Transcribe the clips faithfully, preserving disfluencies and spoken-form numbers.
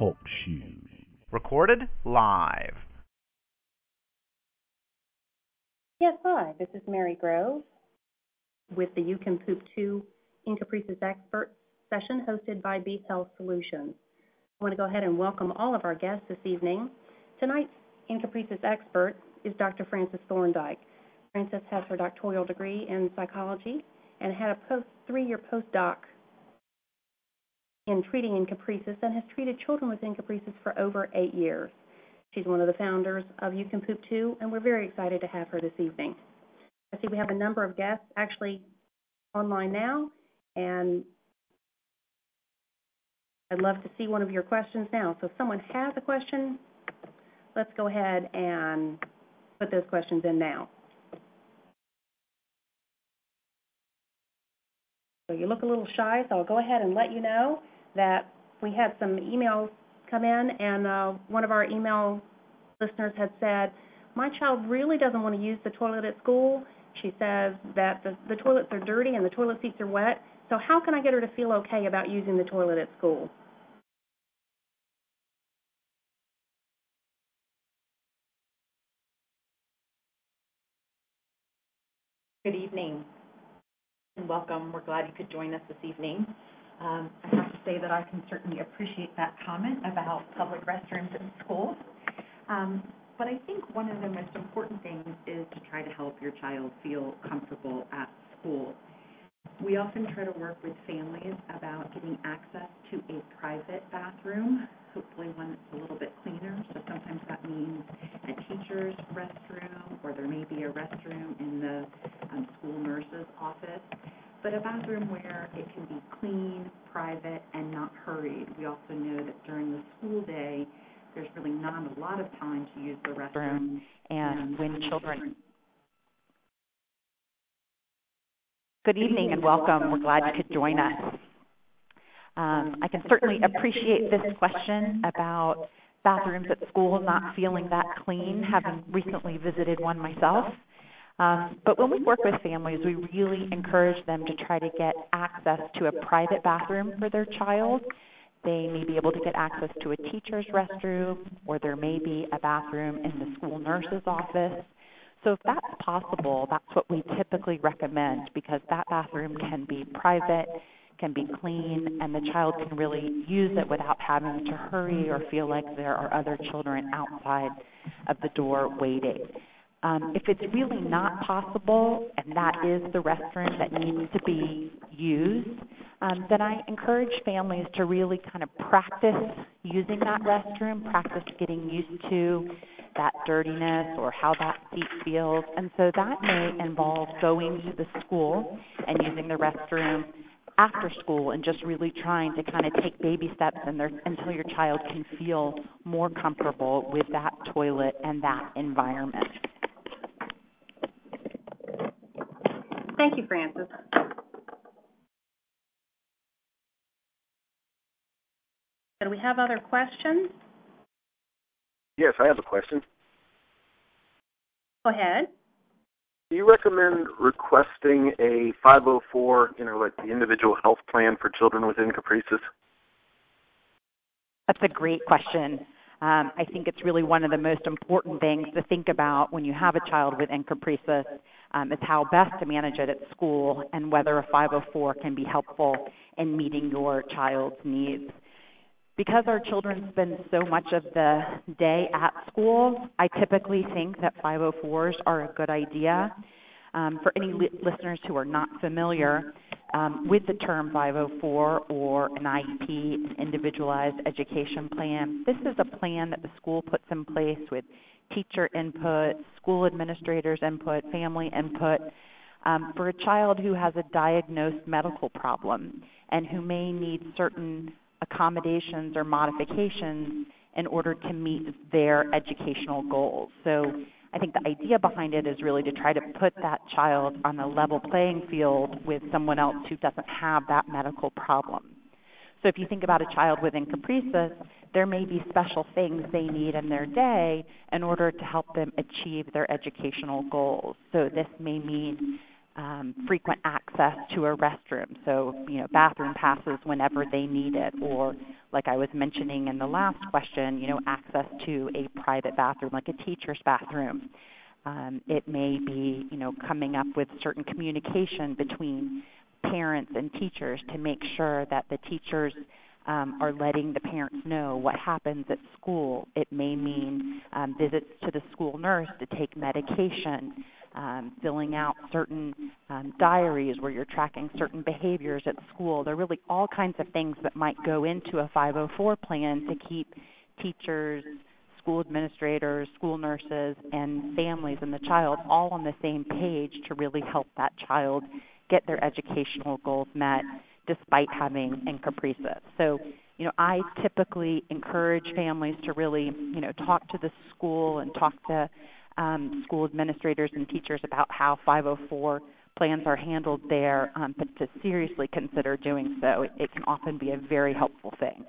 Talk Shoes. Recorded live. Yes, hi. This is Mary Grove with the You Can Poop Too Incaprices Expert session hosted by Beef Health Solutions. I want to go ahead and welcome all of our guests this evening. Tonight's Incaprices expert is Doctor Frances Thorndike. Frances has her doctoral degree in psychology and had a post, three-year postdoc in treating encaprices and has treated children with encaprices for over eight years. She's one of the founders of You Can Poop Too, and we're very excited to have her this evening. I see we have a number of guests actually online now, and I'd love to see one of your questions now. So if someone has a question, let's go ahead and put those questions in now. So you look a little shy, so I'll go ahead and let you know that we had some emails come in, and uh, one of our email listeners had said, my child really doesn't want to use the toilet at school. She says that the, the toilets are dirty and the toilet seats are wet, so how can I get her to feel okay about using the toilet at school? Good evening and welcome. We're glad you could join us this evening. Um, I have to say that I can certainly appreciate that comment about public restrooms in schools. Um, but I think one of the most important things is to try to help your child feel comfortable at school. We often try to work with families about getting access to a private bathroom, hopefully one that's a little bit cleaner. So sometimes that means a teacher's restroom, or there may be a restroom in the um, school nurse's office. But a bathroom where it can be clean, private, and not hurried. We also know that during the school day, there's really not a lot of time to use the restroom. And when children... Good evening and welcome. We're glad you could join us. Um, I can certainly appreciate this question about bathrooms at school not feeling that clean, having recently visited one myself. Um, but when we work with families, we really encourage them to try to get access to a private bathroom for their child. They may be able to get access to a teacher's restroom, or there may be a bathroom in the school nurse's office. So if that's possible, that's what we typically recommend, because that bathroom can be private, can be clean, and the child can really use it without having to hurry or feel like there are other children outside of the door waiting. Um, if it's really not possible, and that is the restroom that needs to be used, um, then I encourage families to really kind of practice using that restroom, practice getting used to that dirtiness or how that seat feels. And so that may involve going to the school and using the restroom after school and just really trying to kind of take baby steps in there until your child can feel more comfortable with that toilet and that environment. Thank you, Frances. Do we have other questions? Yes, I have a question. Go ahead. Do you recommend requesting a five oh four, you know, like the individual health plan for children with encaprices? That's a great question. Um, I think it's really one of the most important things to think about when you have a child with encaprices um, is how best to manage it at school and whether a five oh four can be helpful in meeting your child's needs. Because our children spend so much of the day at school, I typically think that five oh fours are a good idea. Um, for any li- listeners who are not familiar um, with the term five oh four or an I E P, an individualized education plan, this is a plan that the school puts in place with teacher input, school administrators' input, family input, um, for a child who has a diagnosed medical problem and who may need certain accommodations or modifications in order to meet their educational goals. So I think the idea behind it is really to try to put that child on a level playing field with someone else who doesn't have that medical problem. So if you think about a child with encaprices, there may be special things they need in their day in order to help them achieve their educational goals. So this may mean um, frequent access to a restroom, so you know bathroom passes whenever they need it, or like I was mentioning in the last question, you know, access to a private bathroom, like a teacher's bathroom. Um, it may be, you know, coming up with certain communication between parents and teachers to make sure that the teachers um, are letting the parents know what happens at school. It may mean um, visits to the school nurse to take medication, um, filling out certain um, diaries where you're tracking certain behaviors at school. There are really all kinds of things that might go into a five oh four plan to keep teachers, school administrators, school nurses, and families and the child all on the same page to really help that child get their educational goals met despite having encopresis. So, you know, I typically encourage families to really, you know, talk to the school and talk to um, school administrators and teachers about how five oh four plans are handled there, um, but to seriously consider doing so. It, it can often be a very helpful thing.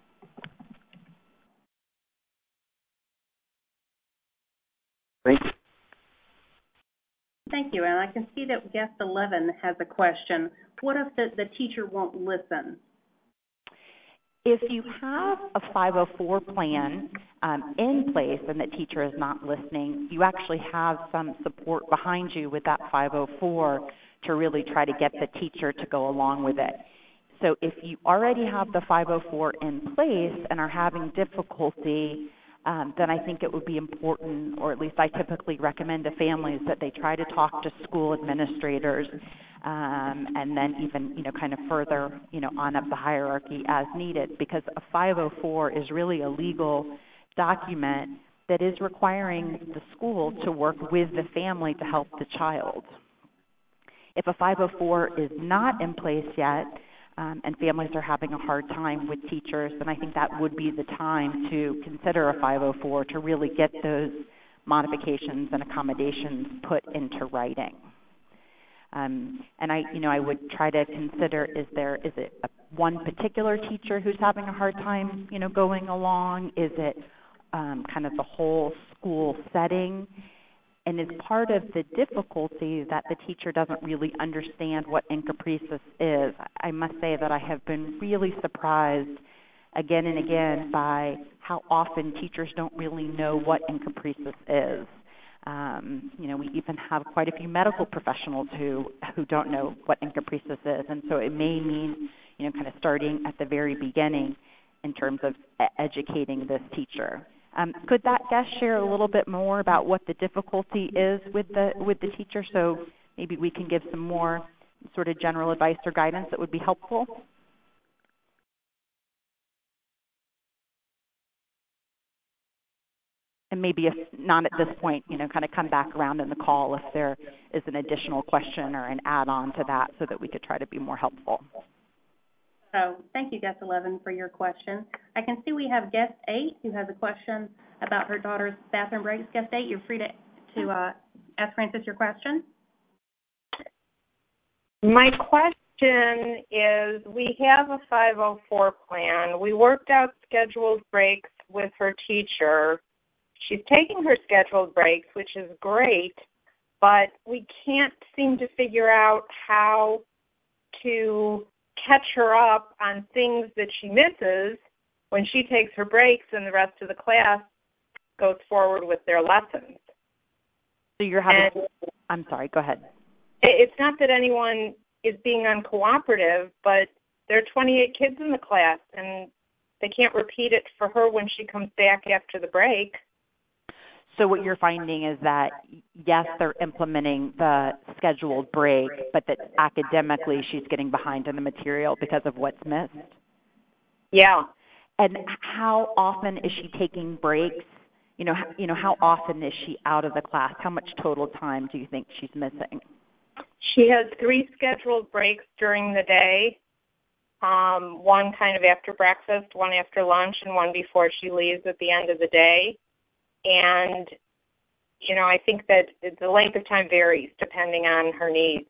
Thank you. Thank you. And I can see that guest eleven has a question. What if the, the teacher won't listen? If you have a five oh four plan um, in place and the teacher is not listening, you actually have some support behind you with that five oh four to really try to get the teacher to go along with it. So if you already have the five oh four in place and are having difficulty, um, then I think it would be important, or at least I typically recommend to families, that they try to talk to school administrators um, and then even, you know, kind of further, you know, on up the hierarchy as needed, because a five oh four is really a legal document that is requiring the school to work with the family to help the child. If a five oh four is not in place yet, Um, and families are having a hard time with teachers, then I think that would be the time to consider a five oh four to really get those modifications and accommodations put into writing. Um, and I, you know, I would try to consider: is there is it a, one particular teacher who's having a hard time, you know, going along? Is it um, kind of the whole school setting? And is part of the difficulty that the teacher doesn't really understand what encopresis is. I must say that I have been really surprised again and again by how often teachers don't really know what encopresis is. Um, you know, we even have quite a few medical professionals who, who don't know what encopresis is. And so it may mean, you know, kind of starting at the very beginning in terms of educating this teacher. Um, could that guest share a little bit more about what the difficulty is with the with the teacher, so maybe we can give some more sort of general advice or guidance that would be helpful? And maybe if not at this point, you know, kind of come back around in the call if there is an additional question or an add-on to that so that we could try to be more helpful. So thank you, guest eleven, for your question. I can see we have guest eight who has a question about her daughter's bathroom breaks. Guest eight, you're free to, to uh, ask Frances your question. My question is, we have a five oh four plan. We worked out scheduled breaks with her teacher. She's taking her scheduled breaks, which is great, but we can't seem to figure out how to catch her up on things that she misses when she takes her breaks and the rest of the class goes forward with their lessons. So you're having, and I'm sorry, go ahead. It's not that anyone is being uncooperative, but there are twenty-eight kids in the class, and they can't repeat it for her when she comes back after the break. So what you're finding is that, yes, they're implementing the scheduled break, but that academically she's getting behind in the material because of what's missed? Yeah. And how often is she taking breaks? You know, you know, how often is she out of the class? How much total time do you think she's missing? She has three scheduled breaks during the day, um, one kind of after breakfast, one after lunch, and one before she leaves at the end of the day. And, you know, I think that the length of time varies depending on her needs.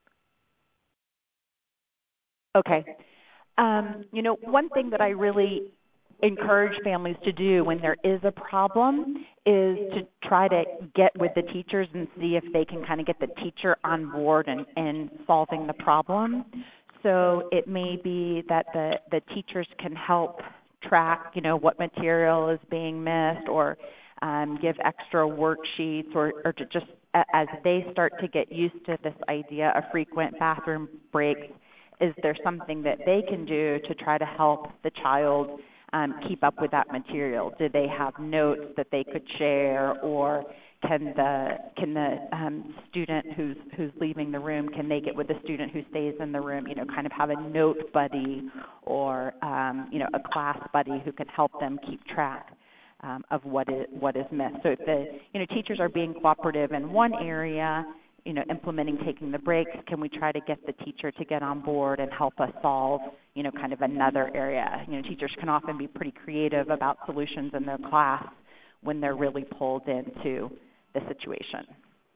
Okay. Um, you know, one thing that I really encourage families to do when there is a problem is to try to get with the teachers and see if they can kind of get the teacher on board and, and solving the problem. So it may be that the, the teachers can help track, you know, what material is being missed, or um, give extra worksheets, or, or to just as they start to get used to this idea of frequent bathroom breaks, is there something that they can do to try to help the child um, keep up with that material? Do they have notes that they could share, or can the can the um, student who's who's leaving the room, can they get with the student who stays in the room? You know, kind of have a note buddy, or um, you know, a class buddy who can help them keep track um, of what is what is missed. So if the you know teachers are being cooperative in one area, you know, implementing taking the breaks, can we try to get the teacher to get on board and help us solve, you know, kind of another area? You know, teachers can often be pretty creative about solutions in their class when they're really pulled into the situation.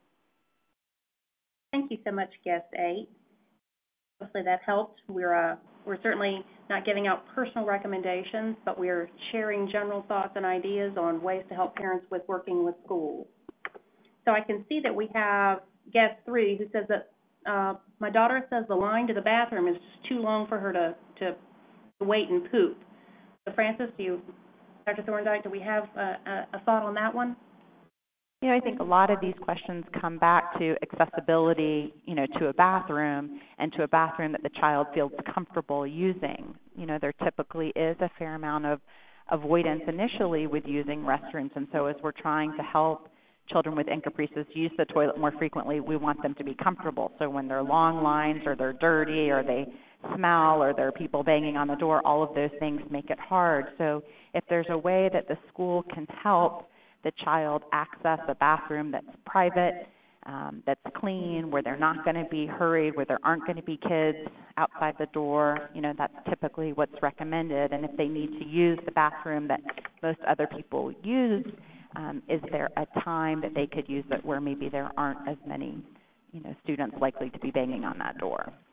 Thank you so much, guest eight. Hopefully that helps. We're uh, we're certainly not giving out personal recommendations, but we're sharing general thoughts and ideas on ways to help parents with working with schools. So I can see that we have guest three who says that uh, my daughter says the line to the bathroom is too long for her to, to wait and poop. So Frances, do you, Doctor Thorndike, do we have a, a, a thought on that one? You know, I think a lot of these questions come back to accessibility, you know, to a bathroom, and to a bathroom that the child feels comfortable using. You know, there typically is a fair amount of avoidance initially with using restrooms, and so as we're trying to help children with encopresis use the toilet more frequently, we want them to be comfortable. So when there are long lines, or they're dirty, or they smell, or there are people banging on the door, all of those things make it hard. So if there's a way that the school can help the child access a bathroom that's private, um, that's clean, where they're not going to be hurried, where there aren't going to be kids outside the door, you know, that's typically what's recommended. And if they need to use the bathroom that most other people use, um, is there a time that they could use it where maybe there aren't as many, you know, students likely to be banging on that door?